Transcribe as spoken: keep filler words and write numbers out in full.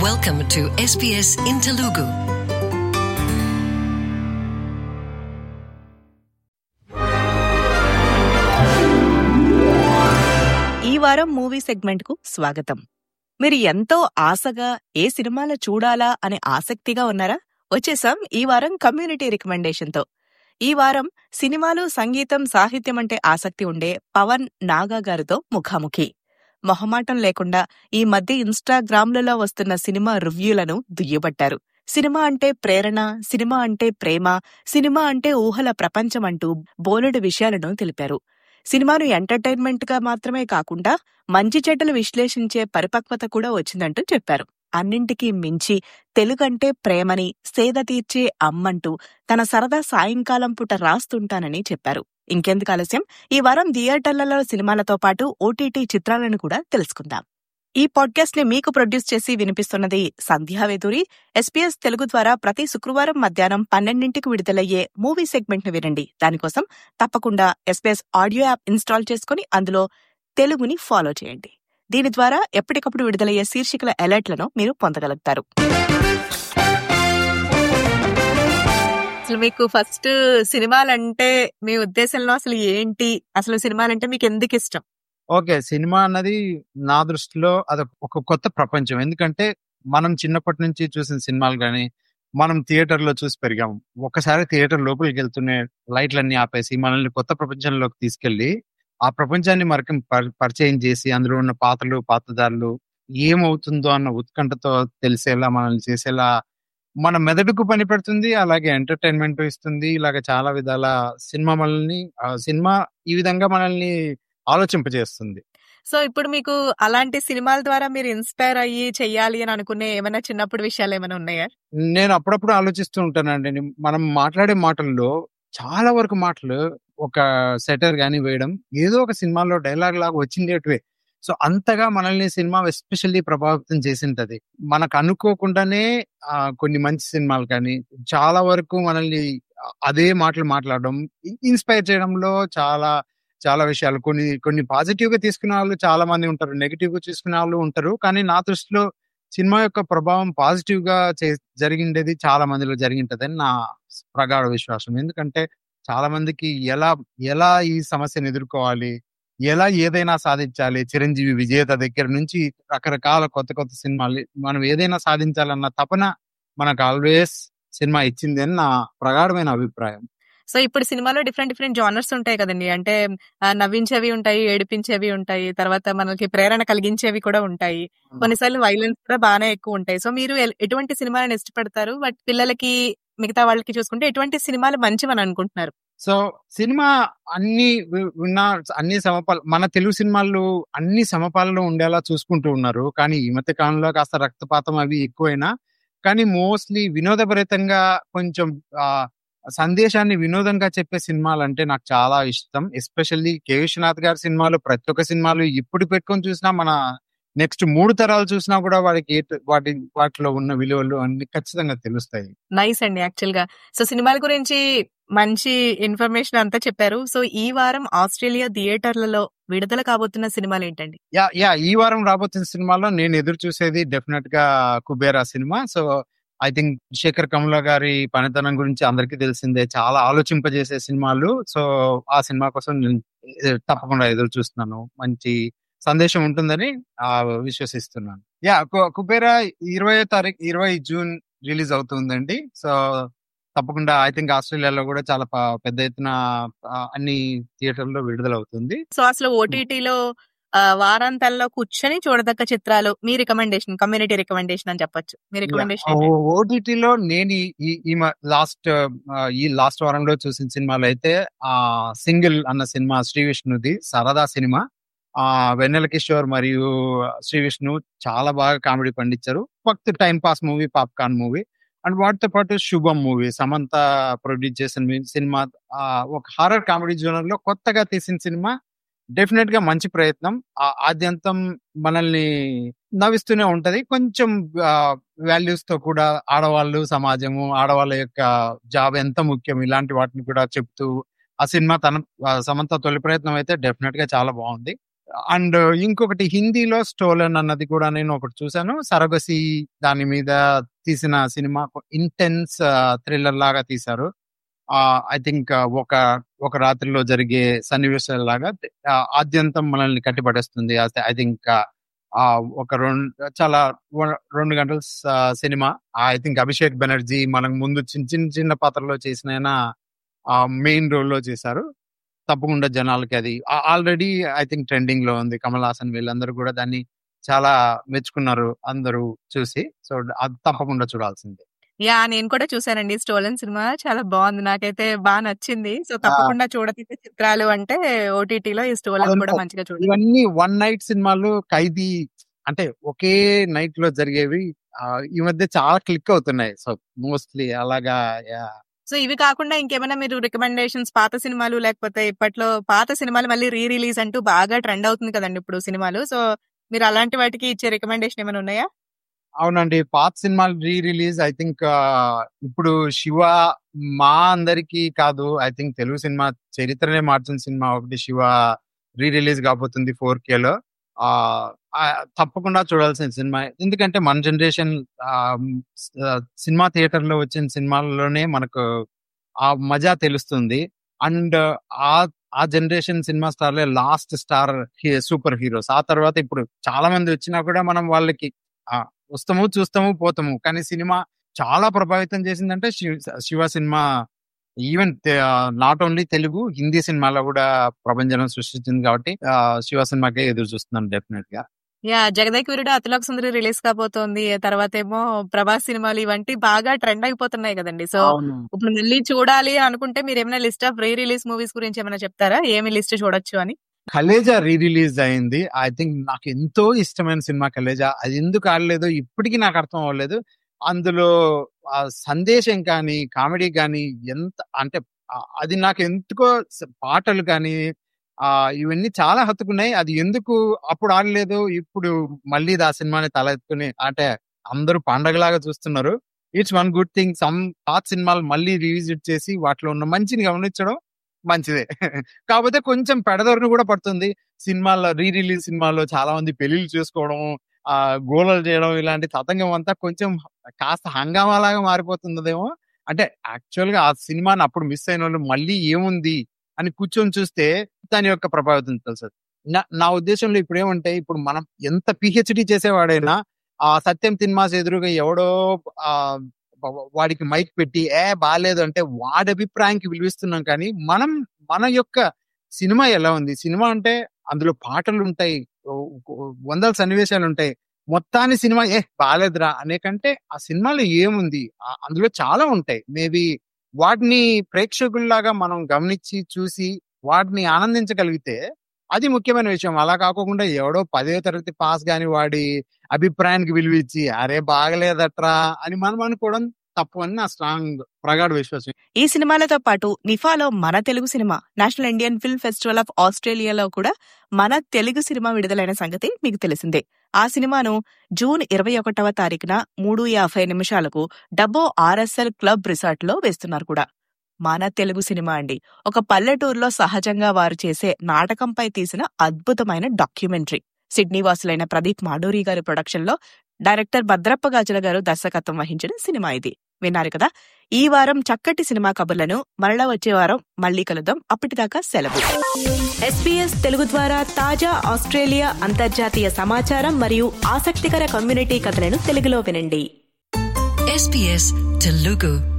Welcome to S B S in Telugu. ఈ వారం movie segment కు స్వాగతం. మీరు ఎంతో ఆశగా ఏ సినిమాలు చూడాలా అనే ఆసక్తిగా ఉన్నారా? వచ్చేసాం ఈ వారం కమ్యూనిటీ రికమెండేషన్ తో. ఈ వారం సినిమాలు, సంగీతం, సాహిత్యం అంటే ఆసక్తి ఉండే పవన్ నాగా గారితో ముఖాముఖి. మొహమాటం లేకుండా ఈ మధ్య ఇన్స్టాగ్రామ్లలో వస్తున్న సినిమా రివ్యూలను దుయ్యబట్టారు. సినిమా అంటే ప్రేరణ, సినిమా అంటే ప్రేమ, సినిమా అంటే ఊహల ప్రపంచం అంటూ బోలెడు విషయాలను తెలిపారు. సినిమాను ఎంటర్టైన్మెంట్ గా మాత్రమే కాకుండా మంచి చెడ్డలు విశ్లేషించే పరిపక్వత కూడా వచ్చిందంటూ చెప్పారు. అన్నింటికీ మించి తెలుగంటే ప్రేమని, సేద తీర్చే అమ్మంటూ తన సరదా సాయంకాలం పూట రాస్తుంటానని చెప్పారు. ఇంకెందుకు ఆలస్యం, ఈ వారం థియేటర్లలో సినిమాలతో పాటు ఓటీటీ చిత్రాలను కూడా తెలుసుకుందాం. ఈ పాడ్కాస్ట్ ని మీకు ప్రొడ్యూస్ చేసి వినిపిస్తున్నది సంధ్యావేదూరి. ఎస్పీఎస్ తెలుగు ద్వారా ప్రతి శుక్రవారం మధ్యాహ్నం పన్నెండింటికి విడుదలయ్యే మూవీ సెగ్మెంట్ ను వినండి. దానికోసం తప్పకుండా ఎస్పీఎస్ ఆడియో యాప్ ఇన్స్టాల్ చేసుకుని అందులో తెలుగుని ఫాలో చేయండి. దీని ద్వారా ఎప్పటికప్పుడు విడుదలయ్యే శీర్షికల అలర్ట్లను మీరు పొందగలుగుతారు. అసలు మీకు ఫస్ట్ సినిమాలంటే మీ ఉద్దేశంలో అసలు ఏంటి? అసలు సినిమాలంటే మీకు ఎందుకు ఇష్టం? ఓకే, సినిమా అన్నది నా దృష్టిలో అది ఒక కొత్త ప్రపంచం. ఎందుకంటే మనం చిన్నప్పటి నుంచి చూసిన సినిమాలు కానీ మనం థియేటర్ లో చూసి పెరిగాము. ఒకసారి థియేటర్ లోపలికి వెళ్తూనే లైట్లన్నీ ఆపేసి మనల్ని కొత్త ప్రపంచంలోకి తీసుకెళ్లి ఆ ప్రపంచాన్ని మరొక పరిచయం చేసి అందులో ఉన్న పాత్రలు, పాత్రధారులు ఏమవుతుందో అన్న ఉత్కంఠతో తెలిసేలా మనల్ని చేసేలా మన మెదడుకు పని పెడుతుంది. అలాగే ఎంటర్టైన్మెంట్ ఇస్తుంది. ఇలాగ చాలా విధాల సినిమా మనల్ని సినిమా ఈ విధంగా మనల్ని ఆలోచింపజేస్తుంది. సో ఇప్పుడు మీకు అలాంటి సినిమాల ద్వారా మీరు ఇన్స్పైర్ అయ్యి చెయ్యాలి అని అనుకునే ఏమైనా చిన్నప్పుడు విషయాలు ఏమైనా ఉన్నాయా? నేను అప్పుడప్పుడు ఆలోచిస్తూ ఉంటానండి. మనం మాట్లాడే మాటల్లో చాలా వరకు మాటలు ఒక సెటర్ గానీ వేయడం ఏదో ఒక సినిమాలో డైలాగ్ లాగా వచ్చిండేటివే. సో అంతగా మనల్ని సినిమా ఎస్పెషల్లీ ప్రభావితం చేసింటది. మనకు అనుకోకుండానే ఆ కొన్ని మంచి సినిమాలు కానీ చాలా వరకు మనల్ని అదే మాటలు మాట్లాడడం, ఇన్స్పైర్ చేయడంలో చాలా చాలా విషయాలు కొన్ని కొన్ని పాజిటివ్ గా తీసుకునే వాళ్ళు చాలా మంది ఉంటారు, నెగిటివ్ గా తీసుకునే వాళ్ళు ఉంటారు. కానీ నా దృష్టిలో సినిమా యొక్క ప్రభావం పాజిటివ్ గా జరిగిండేది చాలా మందిలో జరిగింటదని నా ప్రగాఢ విశ్వాసం. ఎందుకంటే చాలా మందికి ఎలా ఎలా ఈ సమస్యను ఎదుర్కోవాలి, ఎలా ఏదైనా సాధించాలి, చిరంజీవి విజేత దగ్గర నుంచి రకరకాల కొత్త కొత్త సినిమాలు మనం ఏదైనా సాధించాలన్న తపన మనకు ఆల్వేస్ సినిమా ఇచ్చింది అని నా ప్రగాఢమైన అభిప్రాయం. సో ఇప్పుడు సినిమాలో డిఫరెంట్ డిఫరెంట్ జానర్స్ ఉంటాయి కదండి. అంటే నవ్వించేవి ఉంటాయి, ఏడిపించేవి ఉంటాయి, తర్వాత మనకి ప్రేరణ కలిగించేవి కూడా ఉంటాయి. కొన్నిసార్లు వైలెన్స్ కూడా బాగానే ఎక్కువ ఉంటాయి. సో మీరు ఎటువంటి సినిమాలను ఇష్టపడతారు? బట్ పిల్లలకి, మిగతా వాళ్ళకి చూసుకుంటే ఎటువంటి సినిమాలు మంచివని అనుకుంటున్నారు? సో సినిమా అన్ని విన్నా అన్ని సమపాలు మన తెలుగు సినిమాలు అన్ని సమపాలలో ఉండేలా చూసుకుంటూ ఉన్నారు. కానీ ఈ మధ్య కాలంలో కాస్త రక్తపాతం అవి ఎక్కువైనా కానీ మోస్ట్లీ వినోదభరితంగా కొంచెం ఆ సందేశాన్ని వినోదంగా చెప్పే సినిమాలు అంటే నాకు చాలా ఇష్టం. ఎస్పెషల్లీ కె విశ్వనాథ్ గారి సినిమాలు ప్రతి ఒక్క సినిమాలు ఇప్పుడు పెట్టుకొని చూసినా మన నెక్స్ట్ మూడు తరాలు చూసినా కూడా వాడికి వాటి వాటిలో ఉన్న విలువలు అన్ని ఖచ్చితంగా తెలుస్తాయి. నైస్ అండి. యాక్చువల్ గా సో సినిమాల గురించి మంచి ఇన్ఫర్మేషన్ అంతా చెప్పారు. సో ఈ వారం ఆస్ట్రేలియా థియేటర్లలో విడుదల కాబోతున్న సినిమాలు ఏంటండి? యా యా ఈ వారం రాబోతున్న సినిమాలో నేను ఎదురు చూసేది డెఫినెట్ గా కుబేరా సినిమా. So I think Shekhar Kammula గారి పనితనం గురించి అందరికీ తెలిసిందే, చాలా ఆలోచింపజేసే సినిమాలు. సో ఆ సినిమా కోసం నేను తప్పకుండా ఎదురు చూస్తున్నాను. మంచి సందేశం ఉంటుందని ఆ విశ్వసిస్తున్నాను. యా కుబేరా ఇరవై తారీఖు ఇరవై జూన్ రిలీజ్ అవుతుందండి. సో తప్పకుండా ఐ థింక్ ఆస్ట్రేలియాలో కూడా చాలా పెద్ద ఎత్తున అన్ని థియేటర్లో విడుదల అవుతుంది. సో అసలు ఓటీటీలో వారాంతాల్లో కూర్చొని చూడదగ్గ చిత్రాలు మీ రికమెండేషన్, కమ్యూనిటీ రికమెండేషన్ అని చెప్పొచ్చు. మీ రికమెండేషన్ ఓటీటీలో నేను ఈ లాస్ట్ ఈ లాస్ట్ వారంలో చూసిన సినిమాలు అయితే ఆ సింగిల్ అన్న సినిమా శ్రీ విష్ణుది సరదా సినిమా. ఆ వెన్నెల కిషోర్ మరియు శ్రీ విష్ణు చాలా బాగా కామెడీ పండించారు. ఫక్త్ time pass movie, popcorn movie. And వాటితో పాటు శుభం మూవీ సమంత ప్రొడ్యూస్ చేసిన సినిమా. ఒక హారర్ కామెడీ జోనర్ లో కొత్తగా తీసిన సినిమా. డెఫినెట్ గా మంచి ప్రయత్నం. ఆద్యంతం మనల్ని నవ్విస్తూనే ఉంటది. కొంచెం వాల్యూస్ తో కూడా ఆడవాళ్ళు, సమాజము, ఆడవాళ్ళ యొక్క జాబ్ ఎంత ముఖ్యం ఇలాంటి వాటిని కూడా చెప్తూ ఆ సినిమా తన సమంత తొలి ప్రయత్నం అయితే డెఫినెట్ గా చాలా బాగుంది. అండ్ ఇంకొకటి హిందీలో స్టోలన్ అన్నది కూడా నేను ఒకటి చూసాను. సరగసి దాని మీద తీసిన సినిమా ఇంటెన్స్ థ్రిల్లర్ లాగా తీశారు. ఐ థింక్ ఒక ఒక రాత్రిలో జరిగే సన్నివేశాల లాగా ఆద్యంతం మనల్ని కట్టిపడేస్తుంది. ఐ థింక్ ఒక రెండు చాలా రెండు గంటల సినిమా. ఐ థింక్ అభిషేక్ బెనర్జీ మనకు ముందు చిన్న చిన్న చిన్న పాత్రలో చేసిన మెయిన్ రోల్ లో చేశారు. తప్పకుండా జనాలకి అది ఆల్రెడీ ఐ థింక్ ట్రెండింగ్ లో ఉంది. కమల్ హాసన్ వీళ్ళందరూ కూడా దాన్ని చాలా మెచ్చుకున్నారు అందరూ చూసి. సో అది తప్పకుండా చూడాల్సిందే. యా నేను కూడా చూసానండి స్టోలన్ సినిమా, చాలా బాగుంది, నాకైతే బాగా నచ్చింది. సో తప్పకుండా చూడతీసే చిత్రాలు అంటే ఓటీటీలో ఈ స్టోలన్ కూడా మంచిగా చూడాలి. ఇవన్నీ వన్ నైట్ సినిమాలు, ఖైదీ అంటే ఒకే నైట్ లో జరిగేవి ఈ మధ్య చాలా క్లిక్ అవుతున్నాయి. సో మోస్ట్లీ అలాగా. సో ఇవి కాకుండా ఇంకేమైనా మీరు రికమెండేషన్స్, పాత సినిమాలు లేకపోతే ఇప్పట్లో పాత సినిమాలు మళ్ళీ రీ రిలీజ్ అంటూ బాగా ట్రెండ్ అవుతుంది కదండి ఇప్పుడు సినిమాలు. సో మీరు అలాంటి వాటికి ఇచ్చే రికమెండేషన్ ఏమైనా ఉన్నాయా? అవునండి, పాత సినిమాలు రీ రిలీజ్ ఐ థింక్ ఇప్పుడు శివ మా అందరికి కాదు, ఐ థింక్ తెలుగు సినిమా చరిత్రనే మార్చిన సినిమా ఒకటి శివ రీ రిలీజ్ కాబోతుంది ఫోర్ కే లో. ఆ తప్పకుండా చూడాల్సిన సినిమా. ఎందుకంటే మన జనరేషన్ సినిమా థియేటర్ లో వచ్చిన సినిమాల్లోనే మనకు ఆ మజా తెలుస్తుంది. అండ్ ఆ ఆ జనరేషన్ సినిమా స్టార్లే లాస్ట్ స్టార్ సూపర్ హీరోస్. ఆ తర్వాత ఇప్పుడు చాలా మంది వచ్చినా కూడా మనం వాళ్ళకి వస్తాము, చూస్తాము, పోతాము. కానీ సినిమా చాలా ప్రభావితం చేసిందంటే శివ సినిమా. Even not only Telugu, Hindi సినిమాలో కూడా ప్రభంజనం సృష్టించింది. కాబట్టి శివ సినిమాకే ఎదురు చూస్తున్నాను డెఫినెట్ గా. యా జగదేక్ వీరుడు, అతిలోక సుందరి రిలీజ్ కాబోతోంది. తర్వాత ఏమో ప్రభాస్ సినిమాలు, ఇవంటి బాగా ట్రెండ్ అయిపోతున్నాయి కదండి. సో ఇప్పుడు మళ్ళీ చూడాలి అనుకుంటే మీరు ఏమైనా list of re release movies గురించి ఏమైనా చెప్తారా? ఏమి లిస్ట్ చూడొచ్చు అని? కలేజా రీ రిలీజ్ అయింది. ఐ థింక్ నాకు ఎంతో ఇష్టమైన సినిమా కలేజా. అది ఎందుకు ఆడలేదో ఇప్పటికీ నాకు అర్థం అవ్వలేదు. అందులో ఆ సందేశం కానీ, కామెడీ కానీ ఎంత అంటే అది నాకు ఎందుకో, పాటలు కానీ ఆ ఇవన్నీ చాలా హత్తుకున్నాయి. అది ఎందుకు అప్పుడు ఆడలేదు, ఇప్పుడు మళ్ళీ ఆ సినిమాని తలెత్తుకుని అంటే అందరూ పండగలాగా చూస్తున్నారు. It's one good thing. Some పాత సినిమాలు మళ్ళీ రివిజిట్ చేసి వాటిలో ఉన్న మంచిని గమనించడం మంచిదే. కాకపోతే కొంచెం పెడదొరను కూడా పడుతుంది. సినిమాల్లో రీ రిలీజ్ సినిమాల్లో చాలా మంది పెళ్లిళ్ళు చేసుకోవడం, ఆ గోలలు చేయడం, ఇలాంటి తతంగం అంతా కొంచెం కాస్త హంగామాలాగా మారిపోతుందేమో. అంటే యాక్చువల్ గా ఆ సినిమాని అప్పుడు మిస్ అయిన వాళ్ళు మళ్ళీ ఏముంది అని కూర్చొని చూస్తే దాని యొక్క ప్రభావితం తెలుసు. నా నా ఉద్దేశంలో ఇప్పుడు ఏమంటే, ఇప్పుడు మనం ఎంత పిహెచ్డి చేసేవాడైనా ఆ సత్యం సినిమాస్ ఎదురుగా ఎవడో ఆ వాడికి మైక్ పెట్టి ఏ బాలేదు అంటే వాడి అభిప్రాయానికి విలువిస్తున్నాం. కానీ మనం మన యొక్క సినిమా ఎలా ఉంది, సినిమా అంటే అందులో పాటలు ఉంటాయి, వందల సన్నివేశాలు ఉంటాయి. మొత్తాన్ని సినిమా ఏ బాలేదురా అనే కంటే ఆ సినిమాలో ఏముంది, అందులో చాలా ఉంటాయి. మేబీ వాటిని ప్రేక్షకుల్లాగా మనం గమనించి చూసి వాటిని ఆనందించగలిగితే అది ముఖ్యమైన విషయం. అలా కాకుండా ఎవడో పదో తరగతి పాస్ గాని వాడి అభిప్రాయానికి విలువ ఇచ్చి అరే బాగలేదట్రా అని మనం అనుకోవడం తప్పు అని నా స్ట్రాంగ్ ప్రగాఢ విశ్వాసం. ఈ సినిమాలతో పాటు నిఫాలో మన తెలుగు సినిమా, national Indian film festival of ఆస్ట్రేలియాలో కూడా మన తెలుగు సినిమా విడుదలైన సంగతి మీకు తెలిసిందే. ఆ సినిమాను జూన్ ఇరవై ఒకటవ తారీఖున మూడు యాభై నిమిషాలకు డబ్బో ఆర్ఎస్ఎల్ క్లబ్ రిసార్ట్ లో వేస్తున్నారు కూడా. మన తెలుగు సినిమా అండి, ఒక పల్లెటూరులో సహజంగా వారు చేసే నాటకంపై తీసిన అద్భుతమైన డాక్యుమెంటరీ. సిడ్నీ వాసులైన ప్రదీప్ మాడూరి గారి ప్రొడక్షన్ లో డైరెక్టర్ భద్రప్ప గాజుల గారు దర్శకత్వం వహించిన సినిమా ఇది. విన్నారు కదా, ఈ వారం చక్కటి సినిమా కబుర్లను. మరలా వచ్చే వారం మళ్లీ కలుద్దాం. అప్పటిదాకా సెలవు. ఎస్బీఎస్ తెలుగు ద్వారా తాజా ఆస్ట్రేలియా అంతర్జాతీయ సమాచారం మరియు ఆసక్తికర కమ్యూనిటీ కథలను తెలుగులో వినండి. ఎస్బీఎస్ తెలుగు.